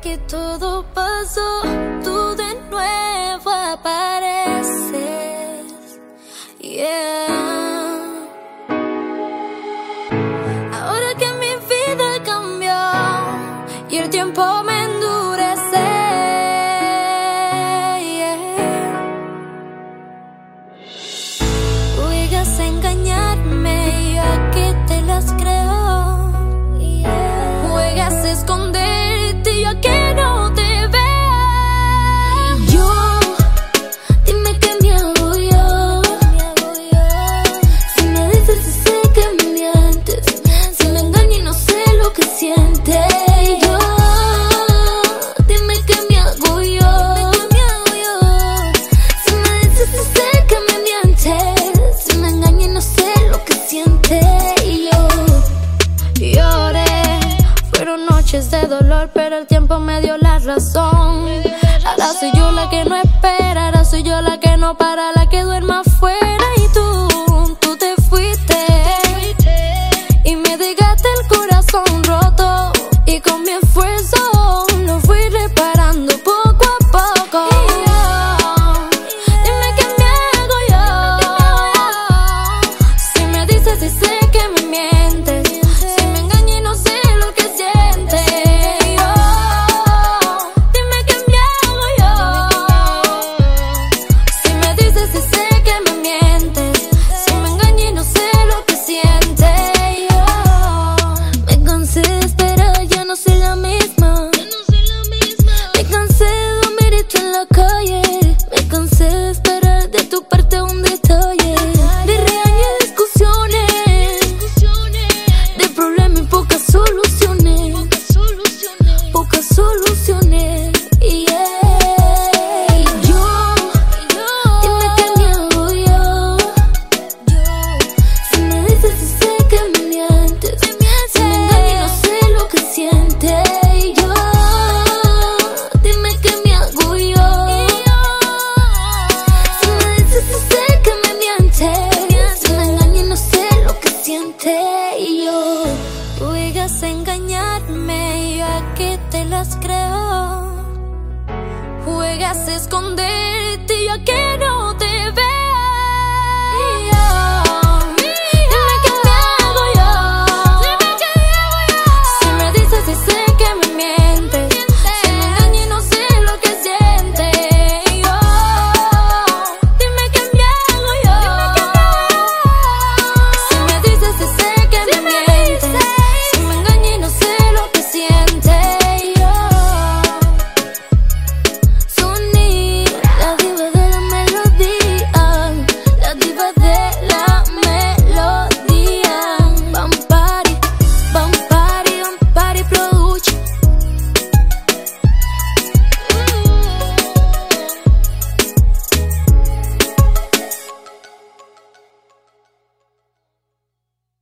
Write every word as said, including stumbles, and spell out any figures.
que todo pasó, tú de nuevo apareces. Yeah. Ahora que mi vida cambió y el tiempo me endurece, yeah. Juegas a engañarme y a que te las creo, yeah. Juegas a esconderte y a que no te vea. Y yo, dime qué me hago yo. Si me dices y sé que me mientes, si me engañas y no sé lo que sientes. Yo, dime qué me hago yo. Si me dices y sé que me mientes, si me engañas y no sé lo que sientes. Y yo lloré, fueron noches de dolor, pero el tiempo me dio la razón. Ahora soy yo la que no espera, ahora soy yo la que no para, la que duerme afuera. Y tú, tú te fuiste y me dejaste el corazón roto, y con mi esfuerzo lo fui reparando poco a poco. Y yo, dime qué me hago yo. Si me dices y sé que me mientes, si me engañas y no sé lo que sientes. Y yo, dime qué me hago yo. Si me dices y sé que me mientes, si me engañas y no sé lo que sientes. Y yo, me cansé de esperar, ya no soy la misma. Me cansé de dormirte en la calle. Me cansé de esperar de tu parte un detalle. De regaños y discusiones, de problemas y pocas soluciones. Pocas soluciones. Yeah. Y yo, dime qué me hago yo. Si me dices y sé que me mientes, si me engañas y no sé lo que sientes. Y yo, dime qué me hago yo. Si me dices y sé que me mientes, si me engañas y no sé lo que sientes. Y yo, juegas a engañarme y a que te las creo. Juegas a esconderte y a que